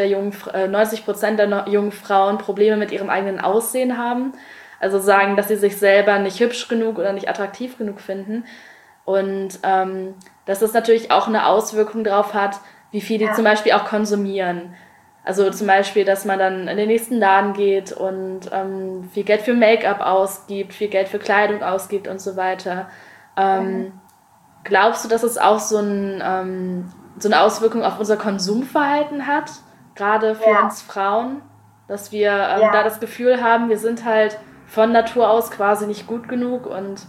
der jungen Frauen Probleme mit ihrem eigenen Aussehen haben. Also sagen, dass sie sich selber nicht hübsch genug oder nicht attraktiv genug finden. Und dass das natürlich auch eine Auswirkung darauf hat, wie viel die zum Beispiel auch konsumieren. Also zum Beispiel, dass man dann in den nächsten Laden geht und viel Geld für Make-up ausgibt, viel Geld für Kleidung ausgibt und so weiter. Glaubst du, dass es auch so eine Auswirkung auf unser Konsumverhalten hat, gerade für uns Frauen, dass wir da das Gefühl haben, wir sind halt von Natur aus quasi nicht gut genug und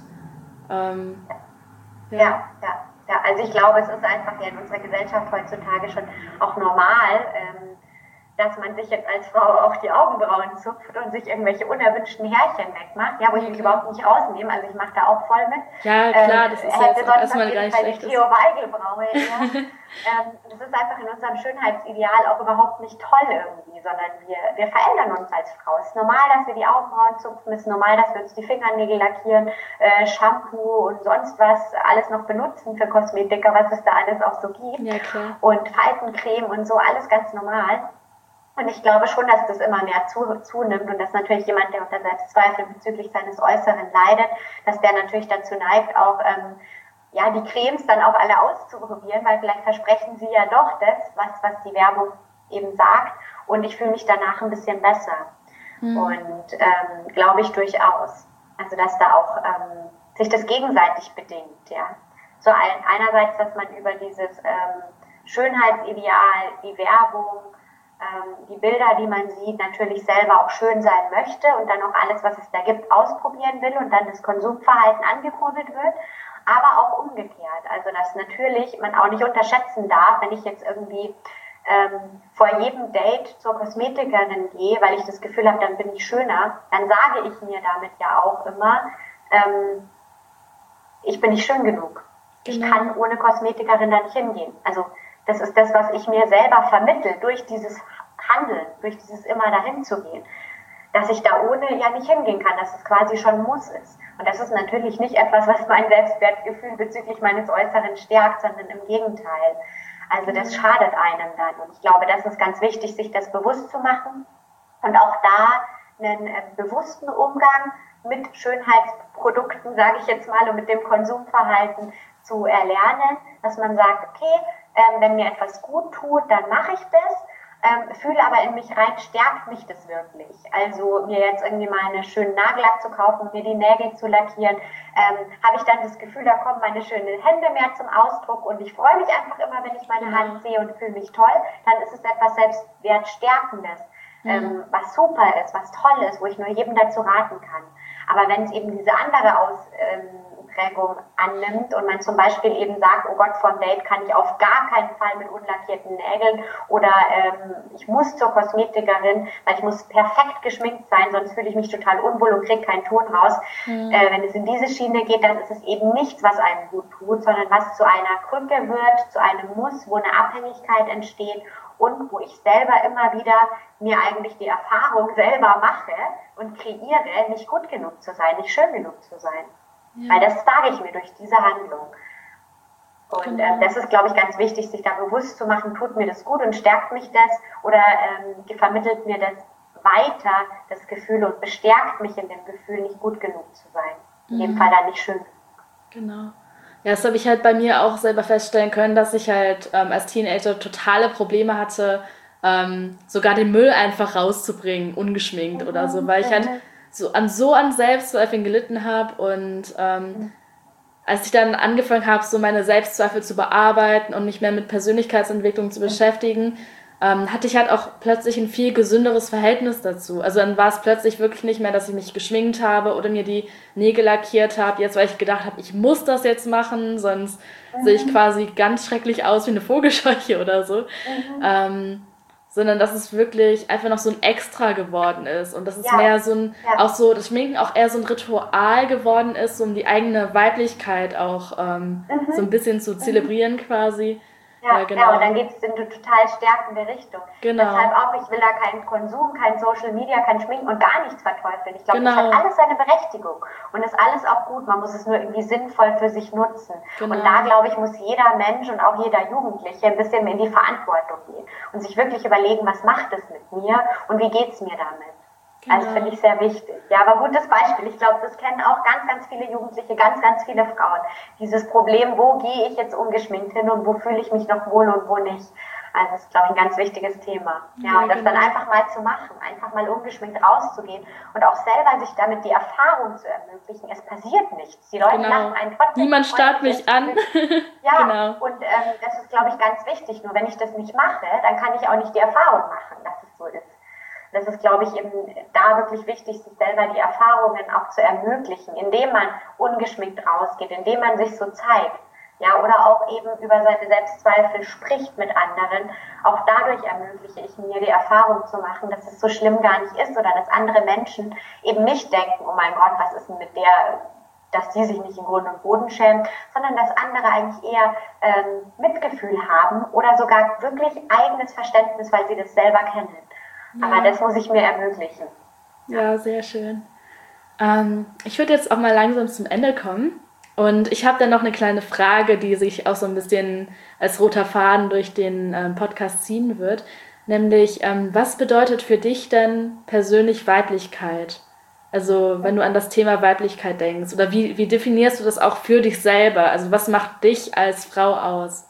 also ich glaube, es ist einfach ja in unserer Gesellschaft heutzutage schon auch normal, dass man sich jetzt als Frau auch die Augenbrauen zupft und sich irgendwelche unerwünschten Härchen wegmacht, ja, wo ich mich überhaupt nicht rausnehme, also ich mache da auch voll mit. Ja, klar, das ist jetzt erstmal gar nicht schlecht. Theo Weigel-Braue, das ist einfach in unserem Schönheitsideal auch überhaupt nicht toll irgendwie, sondern wir verändern uns als Frau. Es ist normal, dass wir die Augenbrauen zupfen, es ist normal, dass wir uns die Fingernägel lackieren, Shampoo und sonst was alles noch benutzen für Kosmetika, was es da alles auch so gibt. Ja, klar. Und Faltencreme und so, alles ganz normal. Und ich glaube schon, dass das immer mehr zunimmt und dass natürlich jemand, der unter Selbstzweifel bezüglich seines Äußeren leidet, dass der natürlich dazu neigt, auch die Cremes dann auch alle auszuprobieren, weil vielleicht versprechen sie ja doch das, was die Werbung eben sagt, und ich fühle mich danach ein bisschen besser. Und glaube ich durchaus. Also dass da auch sich das gegenseitig bedingt, ja. So einerseits, dass man über dieses Schönheitsideal, die Werbung, die Bilder, die man sieht, natürlich selber auch schön sein möchte und dann auch alles, was es da gibt, ausprobieren will und dann das Konsumverhalten angekurbelt wird, aber auch umgekehrt. Also dass natürlich man auch nicht unterschätzen darf, wenn ich jetzt irgendwie vor jedem Date zur Kosmetikerin gehe, weil ich das Gefühl habe, dann bin ich schöner, dann sage ich mir damit ja auch immer, ich bin nicht schön genug. Genau. Ich kann ohne Kosmetikerin da nicht hingehen. Also das ist das, was ich mir selber vermittle, durch dieses Handeln, durch dieses immer dahin zu gehen. dass ich da ohne ja nicht hingehen kann, dass es quasi schon Muss ist. Und das ist natürlich nicht etwas, was mein Selbstwertgefühl bezüglich meines Äußeren stärkt, sondern im Gegenteil. Also das schadet einem dann. Und ich glaube, das ist ganz wichtig, sich das bewusst zu machen und auch da einen bewussten Umgang mit Schönheitsprodukten, sage ich jetzt mal, und mit dem Konsumverhalten zu erlernen, dass man sagt, okay, wenn mir etwas gut tut, dann mache ich das. Fühle aber in mich rein, stärkt mich das wirklich. Also mir jetzt irgendwie mal einen schönen Nagellack zu kaufen, mir die Nägel zu lackieren, habe ich dann das Gefühl, da kommen meine schönen Hände mehr zum Ausdruck und ich freue mich einfach immer, wenn ich meine Hand sehe und fühle mich toll, dann ist es etwas Selbstwertstärkendes, was super ist, was toll ist, wo ich nur jedem dazu raten kann. Aber wenn es eben diese andere Ausprägung annimmt und man zum Beispiel eben sagt, oh Gott, vom Date kann ich auf gar keinen Fall mit unlackierten Nägeln oder ich muss zur Kosmetikerin, weil ich muss perfekt geschminkt sein, sonst fühle ich mich total unwohl und kriege keinen Ton raus. Wenn es in diese Schiene geht, dann ist es eben nichts, was einem gut tut, sondern was zu einer Krücke wird, zu einem Muss, wo eine Abhängigkeit entsteht und wo ich selber immer wieder mir eigentlich die Erfahrung selber mache und kreiere, nicht gut genug zu sein, nicht schön genug zu sein. Ja. Weil das sage ich mir durch diese Handlung. Und das ist, glaube ich, ganz wichtig, sich da bewusst zu machen, tut mir das gut und stärkt mich das oder vermittelt mir das weiter, das Gefühl, und bestärkt mich in dem Gefühl, nicht gut genug zu sein. In dem Fall dann nicht schön. Genau. Ja, das habe ich halt bei mir auch selber feststellen können, dass ich halt als Teenager totale Probleme hatte, sogar den Müll einfach rauszubringen, ungeschminkt oder so, weil ich halt an Selbstzweifeln gelitten habe und als ich dann angefangen habe, so meine Selbstzweifel zu bearbeiten und mich mehr mit Persönlichkeitsentwicklung zu beschäftigen, hatte ich halt auch plötzlich ein viel gesünderes Verhältnis dazu. Also dann war es plötzlich wirklich nicht mehr, dass ich mich geschminkt habe oder mir die Nägel lackiert habe, jetzt weil ich gedacht habe, ich muss das jetzt machen, sonst sehe ich quasi ganz schrecklich aus wie eine Vogelscheuche oder so. Sondern dass es wirklich einfach noch so ein Extra geworden ist und dass es mehr so ein, auch so, das Schminken auch eher so ein Ritual geworden ist, um die eigene Weiblichkeit auch so ein bisschen zu zelebrieren quasi. Ja, genau. Und dann geht es in eine total stärkende Richtung. Genau. Deshalb auch, ich will da keinen Konsum, kein Social Media, kein Schminken und gar nichts verteufeln. Ich glaube, das hat alles seine Berechtigung und ist alles auch gut. Man muss es nur irgendwie sinnvoll für sich nutzen. Und da, glaube ich, muss jeder Mensch und auch jeder Jugendliche ein bisschen in die Verantwortung gehen und sich wirklich überlegen, was macht es mit mir und wie geht es mir damit. Also finde ich sehr wichtig. Ja, aber gutes Beispiel. Ich glaube, das kennen auch ganz, ganz viele Jugendliche, ganz, ganz viele Frauen. Dieses Problem, wo gehe ich jetzt ungeschminkt hin und wo fühle ich mich noch wohl und wo nicht. Also das ist, glaube ich, ein ganz wichtiges Thema. Ja, und das dann einfach mal zu machen, einfach mal ungeschminkt rauszugehen und auch selber sich damit die Erfahrung zu ermöglichen. Es passiert nichts. Die Leute lachen einen trotzdem. Niemand starrt mich an. Ja, und das ist, glaube ich, ganz wichtig. Nur wenn ich das nicht mache, dann kann ich auch nicht die Erfahrung machen, dass es so ist. Das ist, glaube ich, eben da wirklich wichtig, sich selber die Erfahrungen auch zu ermöglichen, indem man ungeschminkt rausgeht, indem man sich so zeigt. Ja, oder auch eben über seine Selbstzweifel spricht mit anderen. Auch dadurch ermögliche ich mir die Erfahrung zu machen, dass es so schlimm gar nicht ist oder dass andere Menschen eben nicht denken, oh mein Gott, was ist denn mit der, dass die sich nicht in Grund und Boden schämt, sondern dass andere eigentlich eher Mitgefühl haben oder sogar wirklich eigenes Verständnis, weil sie das selber kennen. Ja. Aber das muss ich mir ermöglichen. Ja, sehr schön. Ich würde jetzt auch mal langsam zum Ende kommen. Und ich habe dann noch eine kleine Frage, die sich auch so ein bisschen als roter Faden durch den Podcast ziehen wird. Nämlich, was bedeutet für dich denn persönlich Weiblichkeit? Also wenn du an das Thema Weiblichkeit denkst. Oder wie definierst du das auch für dich selber? Also was macht dich als Frau aus?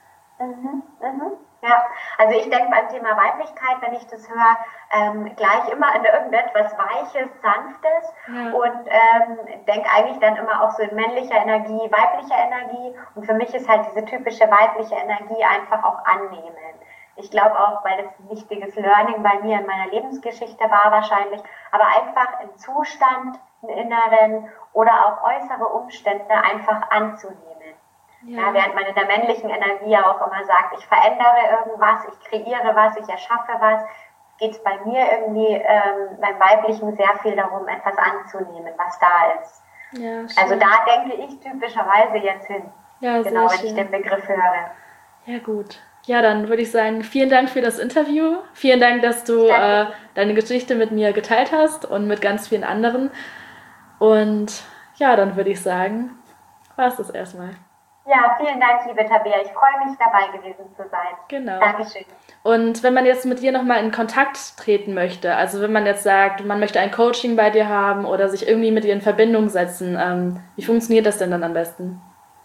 Ja, also ich denke beim Thema Weiblichkeit, wenn ich das höre, gleich immer an irgendetwas Weiches, Sanftes und denke eigentlich dann immer auch so in männlicher Energie, weiblicher Energie und für mich ist halt diese typische weibliche Energie einfach auch annehmen. Ich glaube auch, weil das ein wichtiges Learning bei mir in meiner Lebensgeschichte war wahrscheinlich, aber einfach einen Zustand, einen inneren oder auch äußere Umstände einfach anzunehmen. Ja, während man in der männlichen Energie auch immer sagt, ich verändere irgendwas, ich kreiere was, ich erschaffe was, geht es bei mir irgendwie beim Weiblichen sehr viel darum, etwas anzunehmen, was da ist. Ja, also da denke ich typischerweise jetzt hin, ja, genau, wenn ich den Begriff höre. Ja, gut. Ja, dann würde ich sagen, vielen Dank für das Interview. Vielen Dank, dass du deine Geschichte mit mir geteilt hast und mit ganz vielen anderen. Und ja, dann würde ich sagen, war es das erstmal. Ja, vielen Dank, liebe Tabea. Ich freue mich, dabei gewesen zu sein. Genau. Dankeschön. Und wenn man jetzt mit dir nochmal in Kontakt treten möchte, also wenn man jetzt sagt, man möchte ein Coaching bei dir haben oder sich irgendwie mit dir in Verbindung setzen, wie funktioniert das denn dann am besten?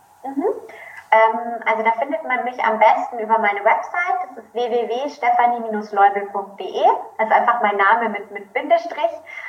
Also da findet man mich am besten über meine Website. Das ist www.stephanie-leubel.de. Das ist einfach mein Name mit Bindestrich.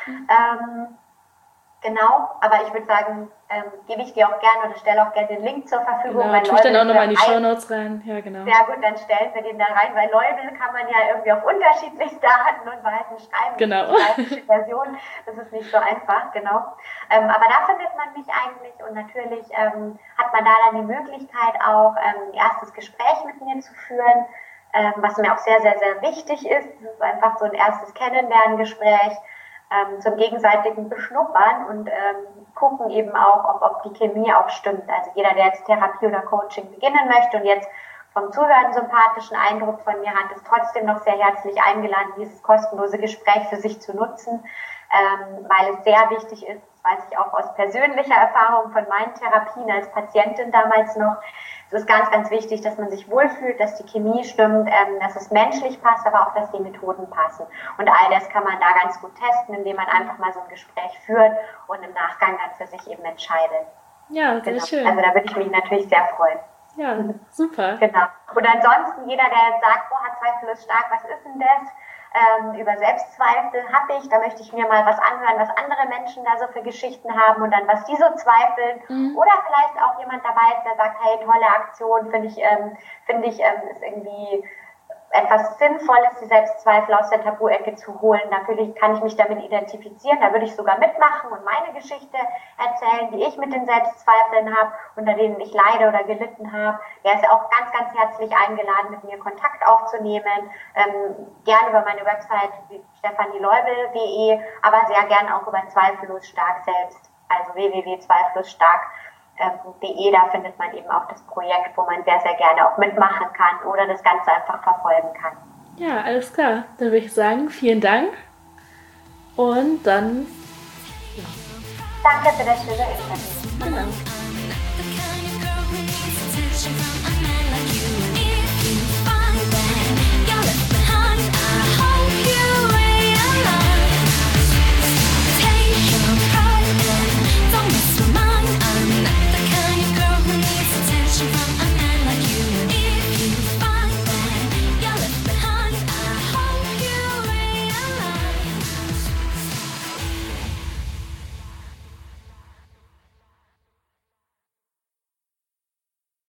Genau, aber ich würde sagen, gebe ich dir auch gerne oder stelle auch gerne den Link zur Verfügung. Genau, tue ich dann auch nochmal in die Shownotes rein. Ja, genau. Sehr gut, dann stellen wir den da rein, weil Leubel kann man ja irgendwie auf unterschiedlichste Arten und Weisen schreiben. Genau. Die Version, das ist nicht so einfach, genau. Aber da findet man mich eigentlich und natürlich hat man da dann die Möglichkeit auch ein erstes Gespräch mit mir zu führen, was mir auch sehr, sehr, sehr wichtig ist. Das ist einfach so ein erstes Kennenlerngespräch. Zum gegenseitigen Beschnuppern und gucken eben auch, ob die Chemie auch stimmt. Also jeder, der jetzt Therapie oder Coaching beginnen möchte und jetzt vom Zuhören sympathischen Eindruck von mir hat, ist trotzdem noch sehr herzlich eingeladen, dieses kostenlose Gespräch für sich zu nutzen, weil es sehr wichtig ist, das weiß ich auch aus persönlicher Erfahrung von meinen Therapien als Patientin damals noch. Es ist ganz, ganz wichtig, dass man sich wohlfühlt, dass die Chemie stimmt, dass es menschlich passt, aber auch, dass die Methoden passen. Und all das kann man da ganz gut testen, indem man einfach mal so ein Gespräch führt und im Nachgang dann für sich eben entscheidet. Ja, sehr schön. Also da würde ich mich natürlich sehr freuen. Ja, super. Genau. Und ansonsten, jeder, der jetzt sagt, Zweifel ist stark, was ist denn das? Über Selbstzweifel habe ich, da möchte ich mir mal was anhören, was andere Menschen da so für Geschichten haben und dann was die so zweifeln. Oder vielleicht auch jemand dabei ist, der sagt, hey, tolle Aktion, finde ich ist irgendwie etwas Sinnvolles, die Selbstzweifel aus der Tabu-Ecke zu holen. Natürlich kann ich mich damit identifizieren, da würde ich sogar mitmachen und meine Geschichte erzählen, die ich mit den Selbstzweifeln habe, unter denen ich leide oder gelitten habe. Der ist ja auch ganz, ganz herzlich eingeladen, mit mir Kontakt aufzunehmen. Gerne über meine Website stephanieleubel.de, aber sehr gerne auch über Zweifellos Stark selbst, also www.zweifellosstark.de, da findet man eben auch das Projekt, wo man sehr, sehr gerne auch mitmachen kann oder das Ganze einfach verfolgen kann. Ja, alles klar. Dann würde ich sagen, vielen Dank. Und dann... Danke für das schöne Interview. Genau.